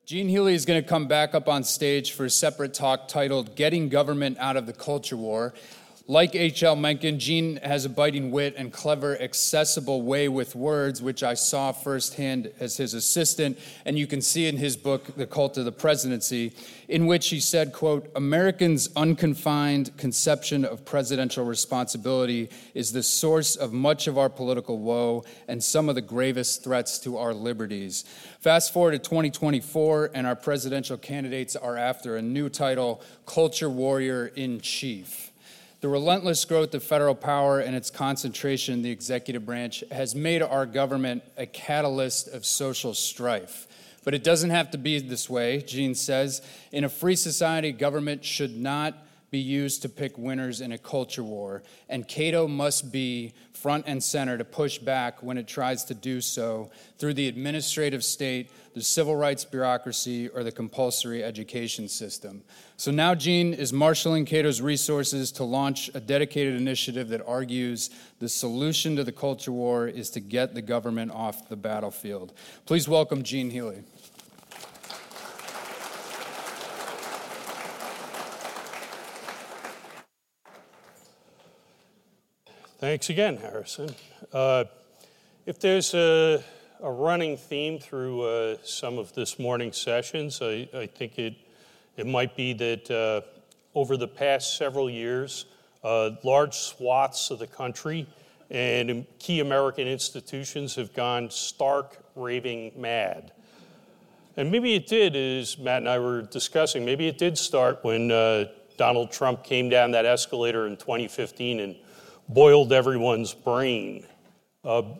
Gene Healy is going to come back up on stage for a separate talk titled Getting Government Out of the Culture War. Like H.L. Mencken, Gene has a biting wit and clever, accessible way with words, which I saw firsthand as his assistant, and you can see in his book, The Cult of the Presidency, in which he said, quote, "Americans' unconfined conception of presidential responsibility is the source of much of our political woe and some of the gravest threats to our liberties." Fast forward to 2024, and our presidential candidates are after a new title, Culture Warrior in Chief. The relentless growth of federal power and its concentration in the executive branch has made our government a catalyst of social strife. But it doesn't have to be this way, Gene says. In a free society, government should not be used to pick winners in a culture war, and Cato must be front and center to push back when it tries to do so through the administrative state, the civil rights bureaucracy, or the compulsory education system. So now Gene is marshaling Cato's resources to launch a dedicated initiative that argues the solution to the culture war is to get the government off the battlefield. Please welcome Gene Healy. Thanks again, Harrison. If there's a running theme through some of this morning's sessions, I think it might be that over the past several years, large swaths of the country and key American institutions have gone stark, raving mad. And maybe it did, as Matt and I were discussing, maybe it did start when Donald Trump came down that escalator in 2015 and boiled everyone's brain. But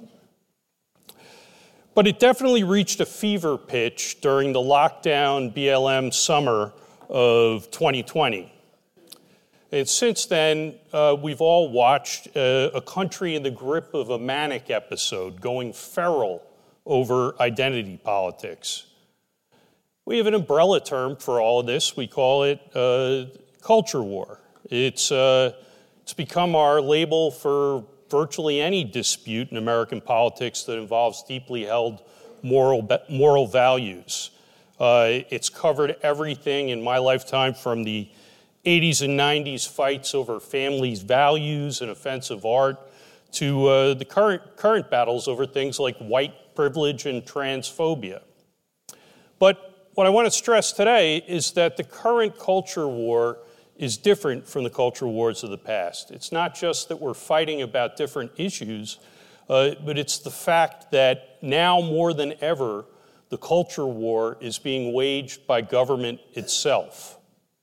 it definitely reached a fever pitch during the lockdown BLM summer of 2020. And since then, we've all watched a country in the grip of a manic episode going feral over identity politics. We have an umbrella term for all of this. We call it culture war. It's become our label for virtually any dispute in American politics that involves deeply held moral values. It's covered everything in my lifetime from the 80s and 90s fights over families' values and offensive art to the current battles over things like white privilege and transphobia. But what I want to stress today is that the current culture war is different from the culture wars of the past. It's not just that we're fighting about different issues, but it's the fact that now more than ever, the culture war is being waged by government itself.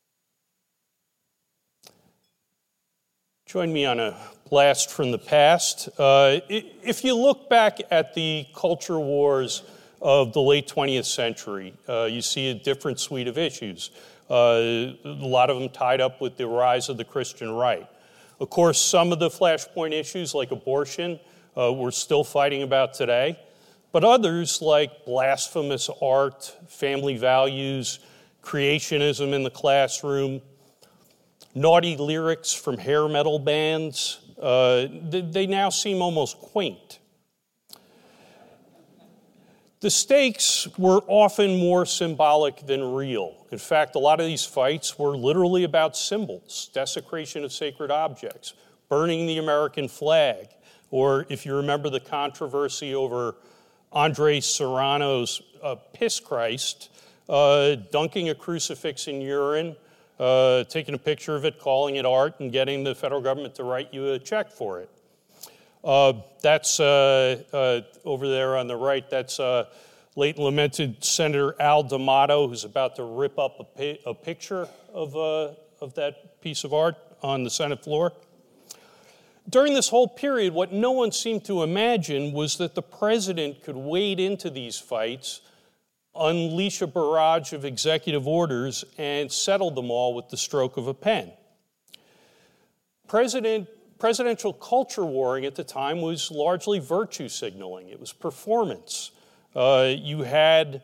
Join me on a blast from the past. If you look back at the culture wars of the late 20th century, you see a different suite of issues. A lot of them tied up with the rise of the Christian right. Of course, some of the flashpoint issues, like abortion, we're still fighting about today. But others, like blasphemous art, family values, creationism in the classroom, naughty lyrics from hair metal bands, they now seem almost quaint. The stakes were often more symbolic than real. In fact, a lot of these fights were literally about symbols, desecration of sacred objects, burning the American flag, or if you remember the controversy over Andre Serrano's Piss Christ, dunking a crucifix in urine, taking a picture of it, calling it art, and getting the federal government to write you a check for it. That's over there on the right. That's late and lamented Senator Al D'Amato, who's about to rip up a picture of that piece of art on the Senate floor. During this whole period, what no one seemed to imagine was that the president could wade into these fights, unleash a barrage of executive orders, and settle them all with the stroke of a pen. Presidential culture warring at the time was largely virtue signaling. It was performance. You had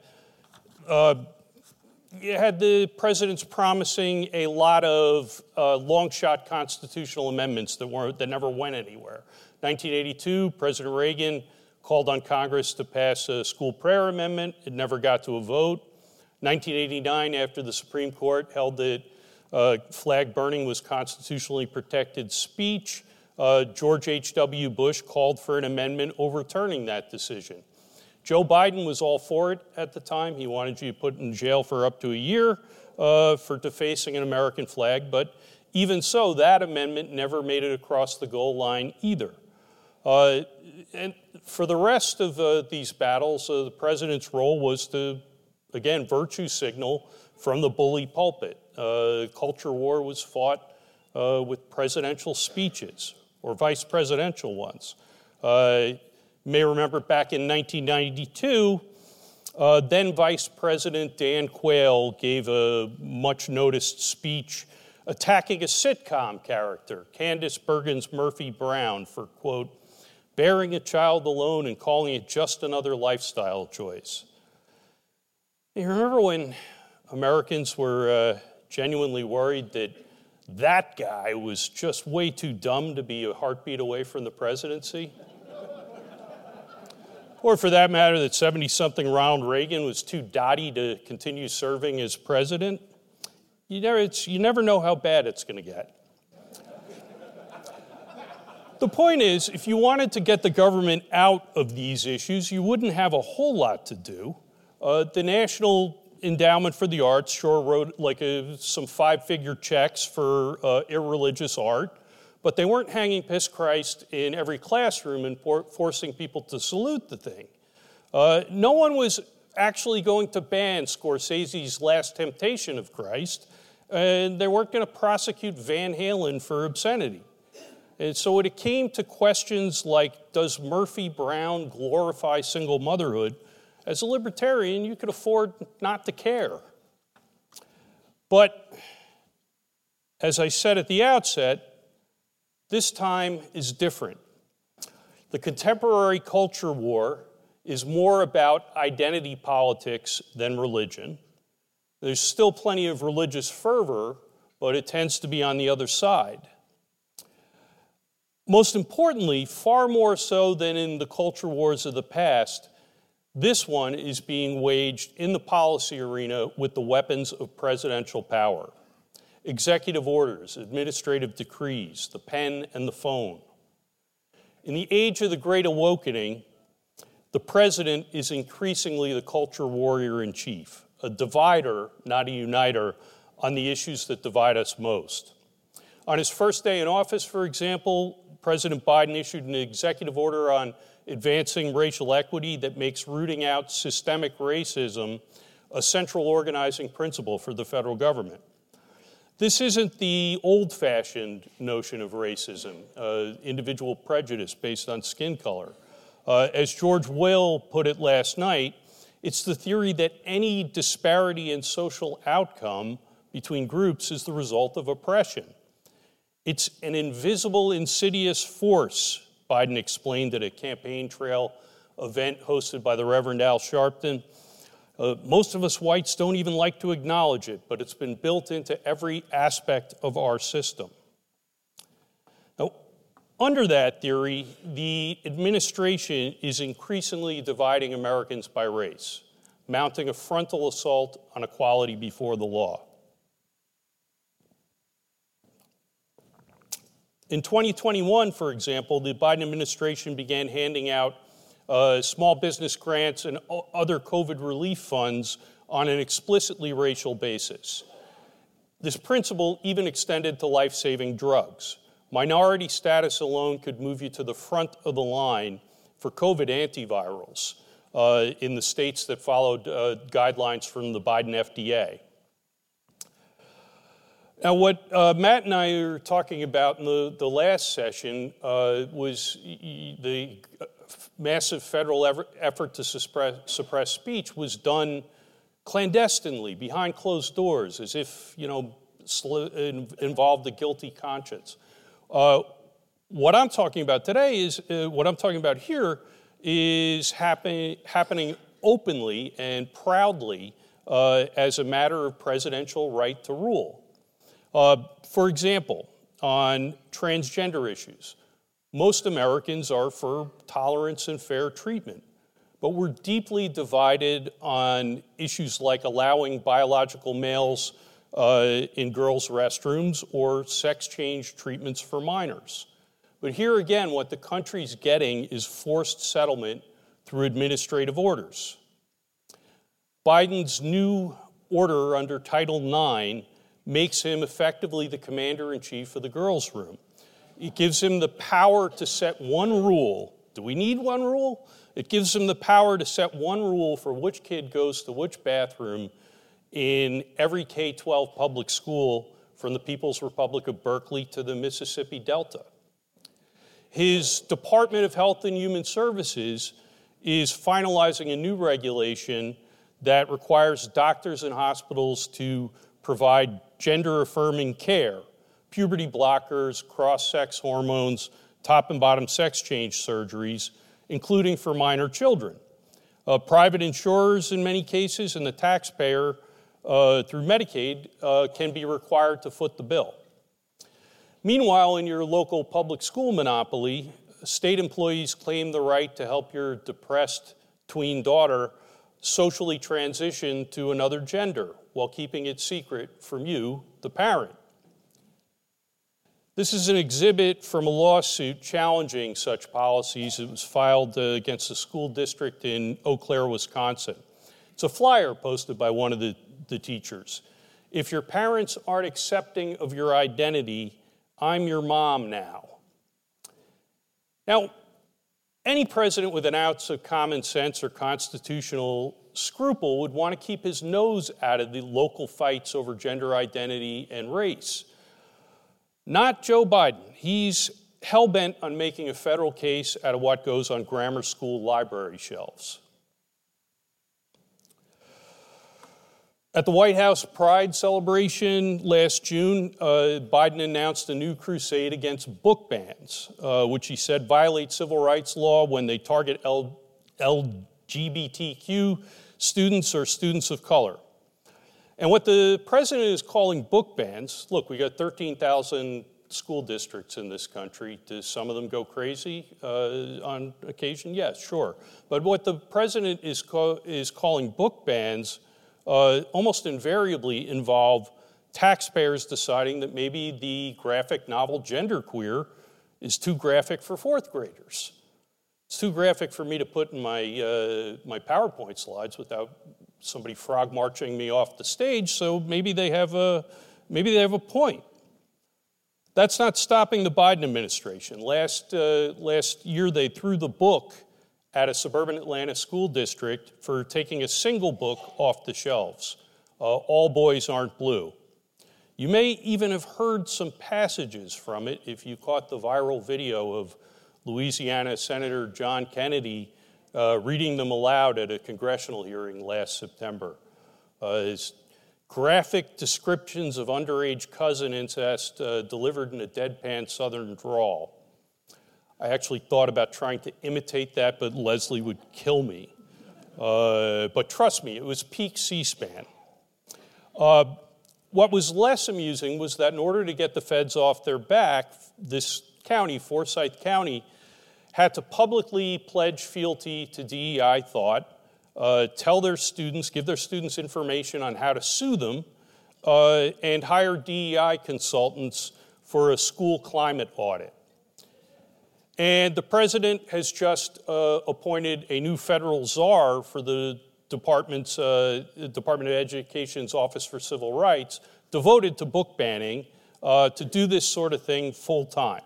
the presidents promising a lot of long-shot constitutional amendments that never went anywhere. 1982, President Reagan called on Congress to pass a school prayer amendment. It never got to a vote. 1989, after the Supreme Court held that flag burning was constitutionally protected speech, George H.W. Bush called for an amendment overturning that decision. Joe Biden was all for it at the time. He wanted you put in jail for up to a year for defacing an American flag, but even so, that amendment never made it across the goal line either. And for the rest of these battles, the president's role was to, again, virtue signal from the bully pulpit. Culture war was fought with presidential speeches or vice presidential ones. You may remember back in 1992, then Vice President Dan Quayle gave a much-noticed speech attacking a sitcom character, Candice Bergen's Murphy Brown, for, quote, bearing a child alone and calling it just another lifestyle choice. You remember when Americans were genuinely worried that that guy was just way too dumb to be a heartbeat away from the presidency? Or for that matter, that 70-something Ronald Reagan was too dotty to continue serving as president? You never know how bad it's going to get. The point is, if you wanted to get the government out of these issues, you wouldn't have a whole lot to do. The National Endowment for the Arts sure wrote some five-figure checks for irreligious art, but they weren't hanging Piss Christ in every classroom and forcing people to salute the thing. No one was actually going to ban Scorsese's Last Temptation of Christ, and they weren't going to prosecute Van Halen for obscenity. And so when it came to questions like, does Murphy Brown glorify single motherhood, as a libertarian, you could afford not to care. But as I said at the outset, this time is different. The contemporary culture war is more about identity politics than religion. There's still plenty of religious fervor, but it tends to be on the other side. Most importantly, far more so than in the culture wars of the past, this one is being waged in the policy arena with the weapons of presidential power. Executive orders, administrative decrees, the pen and the phone. In the age of the Great Awakening, the president is increasingly the culture warrior in chief, a divider, not a uniter, on the issues that divide us most. On his first day in office, for example, President Biden issued an executive order on advancing racial equity that makes rooting out systemic racism a central organizing principle for the federal government. This isn't the old-fashioned notion of racism, individual prejudice based on skin color. As George Will put it last night, it's the theory that any disparity in social outcome between groups is the result of oppression. It's an invisible, insidious force, Biden explained at a campaign trail event hosted by the Reverend Al Sharpton. Most of us whites don't even like to acknowledge it, but it's been built into every aspect of our system. Now, under that theory, the administration is increasingly dividing Americans by race, mounting a frontal assault on equality before the law. In 2021, for example, the Biden administration began handing out small business grants and other COVID relief funds on an explicitly racial basis. This principle even extended to life-saving drugs. Minority status alone could move you to the front of the line for COVID antivirals in the states that followed guidelines from the Biden FDA. Now, what Matt and I were talking about in the last session was the massive federal effort to suppress speech was done clandestinely, behind closed doors, as if, involved a guilty conscience. What I'm talking about today is, what I'm talking about here is happening openly and proudly as a matter of presidential right to rule. For example, on transgender issues, most Americans are for tolerance and fair treatment. but we're deeply divided on issues like allowing biological males in girls' restrooms or sex change treatments for minors. But here again, what the country's getting is forced settlement through administrative orders. Biden's new order under Title IX makes him effectively the commander-in-chief of the girls' room. It gives him the power to set one rule. Do we need one rule? It gives him the power to set one rule for which kid goes to which bathroom in every K-12 public school from the People's Republic of Berkeley to the Mississippi Delta. His Department of Health and Human Services is finalizing a new regulation that requires doctors and hospitals to provide gender-affirming care, puberty blockers, cross-sex hormones, top and bottom sex change surgeries, including for minor children. Private insurers, in many cases, and the taxpayer through Medicaid can be required to foot the bill. Meanwhile, in your local public school monopoly, state employees claim the right to help your depressed tween daughter socially transition to another gender while keeping it secret from you, the parent. This is an exhibit from a lawsuit challenging such policies. It was filed against a school district in Eau Claire, Wisconsin. It's a flyer posted by one of the teachers. If your parents aren't accepting of your identity, I'm your mom now. Now, any president with an ounce of common sense or constitutional scruple would want to keep his nose out of the local fights over gender identity and race. Not Joe Biden. He's hell-bent on making a federal case out of what goes on grammar school library shelves. At the White House Pride celebration last June, Biden announced a new crusade against book bans, which he said violate civil rights law when they target LGBTQ students or students of color. And what the president is calling book bans, look, we got 13,000 school districts in this country. Do some of them go crazy on occasion? Yes, sure. But what the president is calling book bans almost invariably involve taxpayers deciding that maybe the graphic novel Genderqueer is too graphic for fourth graders. It's too graphic for me to put in my PowerPoint slides without somebody frog marching me off the stage, so maybe they have a point. That's not stopping the Biden administration. Last year they threw the book at a suburban Atlanta school district for taking a single book off the shelves, All Boys Aren't Blue. You may even have heard some passages from it if you caught the viral video of Louisiana Senator John Kennedy reading them aloud at a congressional hearing last September. His graphic descriptions of underage cousin incest delivered in a deadpan Southern drawl. I actually thought about trying to imitate that, but Leslie would kill me. But trust me, it was peak C-SPAN. What was less amusing was that in order to get the feds off their back, this county, Forsyth County, had to publicly pledge fealty to DEI thought, tell their students, give their students information on how to sue them, and hire DEI consultants for a school climate audit. And the president has just appointed a new federal czar for the Department of Education's Office for Civil Rights, devoted to book banning, to do this sort of thing full time.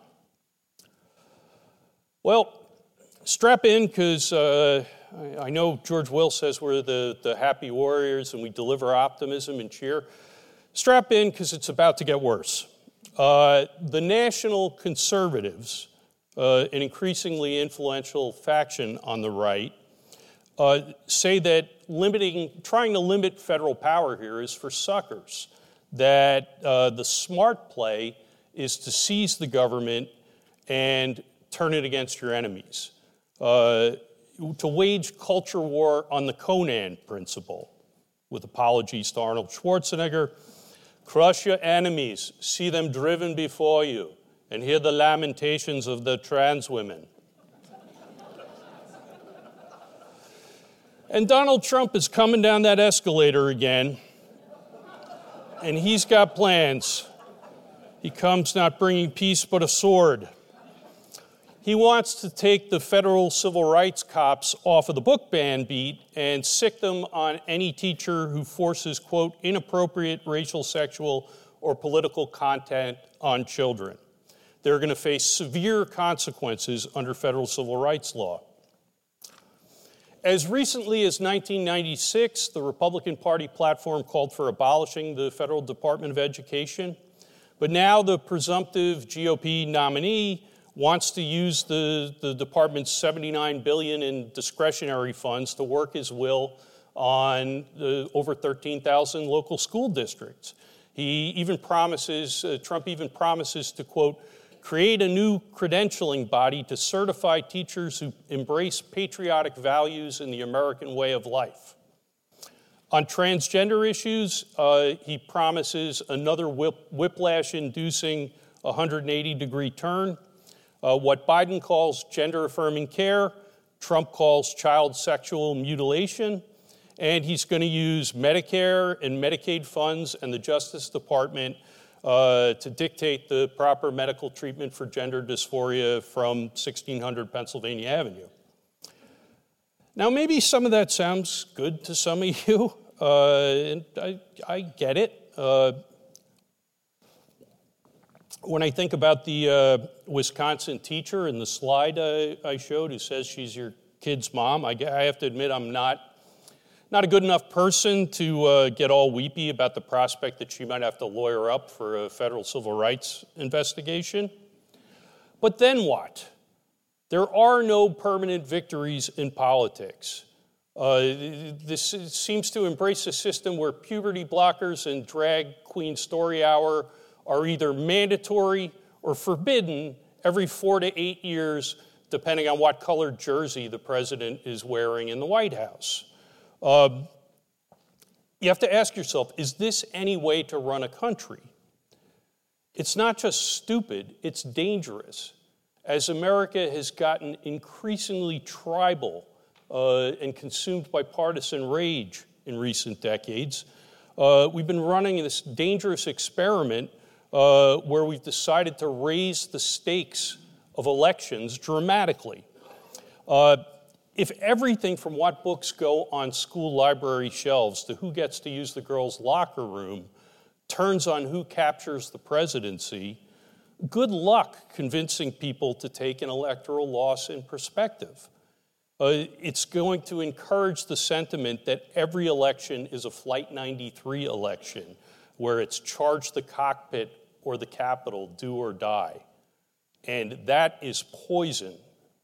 Well, strap in, because I know George Will says we're the happy warriors and we deliver optimism and cheer. Strap in, because it's about to get worse. The national conservatives, an increasingly influential faction on the right, say that trying to limit federal power here is for suckers, that the smart play is to seize the government and turn it against your enemies, to wage culture war on the Conan principle, with apologies to Arnold Schwarzenegger. Crush your enemies, see them driven before you, and hear the lamentations of the trans women. And Donald Trump is coming down that escalator again, and he's got plans. He comes not bringing peace but a sword. He wants to take the federal civil rights cops off of the book ban beat and sick them on any teacher who forces, quote, inappropriate racial, sexual, or political content on children. They're going to face severe consequences under federal civil rights law. As recently as 1996, the Republican Party platform called for abolishing the Federal Department of Education, but now the presumptive GOP nominee wants to use the department's $79 billion in discretionary funds to work his will on over 13,000 local school districts. Trump even promises to, quote, create a new credentialing body to certify teachers who embrace patriotic values and the American way of life. On transgender issues, he promises another whiplash-inducing 180-degree turn. What Biden calls gender-affirming care, Trump calls child sexual mutilation, and he's going to use Medicare and Medicaid funds and the Justice Department to dictate the proper medical treatment for gender dysphoria from 1600 Pennsylvania Avenue. Now, maybe some of that sounds good to some of you, and I get it. When I think about the Wisconsin teacher in the slide I showed who says she's your kid's mom, I have to admit I'm not a good enough person to get all weepy about the prospect that she might have to lawyer up for a federal civil rights investigation. But then what? There are no permanent victories in politics. This seems to embrace a system where puberty blockers and drag queen story hour are either mandatory or forbidden every 4 to 8 years, depending on what colored jersey the president is wearing in the White House. You have to ask yourself, is this any way to run a country? It's not just stupid, it's dangerous. As America has gotten increasingly tribal and consumed by partisan rage in recent decades, we've been running this dangerous experiment where we've decided to raise the stakes of elections dramatically. If everything from what books go on school library shelves to who gets to use the girls' locker room turns on who captures the presidency, good luck convincing people to take an electoral loss in perspective. It's going to encourage the sentiment that every election is a Flight 93 election, where it's charge the cockpit or the Capitol, do or die. And that is poison.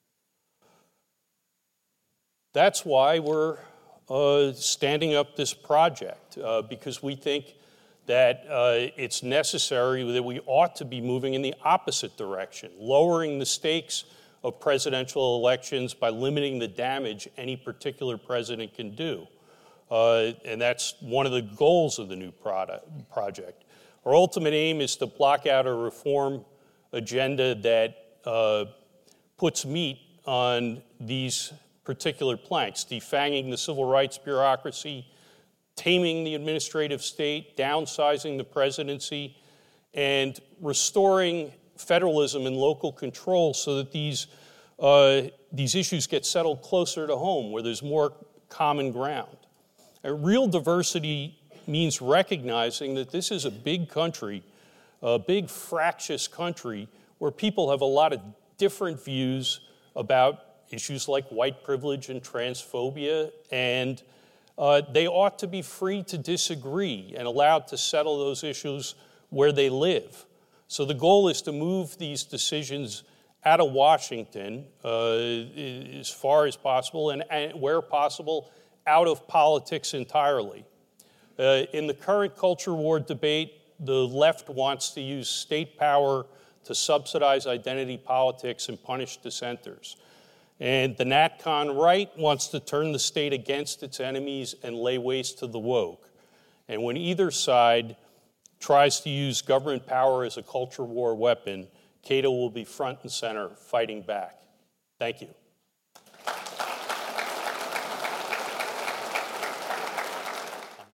That's why we're standing up this project, because we think that it's necessary, that we ought to be moving in the opposite direction, lowering the stakes of presidential elections by limiting the damage any particular president can do. And that's one of the goals of the new project. Our ultimate aim is to block out a reform agenda that puts meat on these particular planks, defanging the civil rights bureaucracy, taming the administrative state, downsizing the presidency, and restoring federalism and local control so that these issues get settled closer to home, where there's more common ground. And real diversity means recognizing that this is a big country, a big fractious country, where people have a lot of different views about issues like white privilege and transphobia, and they ought to be free to disagree and allowed to settle those issues where they live. So the goal is to move these decisions out of Washington as far as possible, and where possible, out of politics entirely. In the current culture war debate, the left wants to use state power to subsidize identity politics and punish dissenters. And the NatCon right wants to turn the state against its enemies and lay waste to the woke. And when either side tries to use government power as a culture war weapon, Cato will be front and center fighting back. Thank you.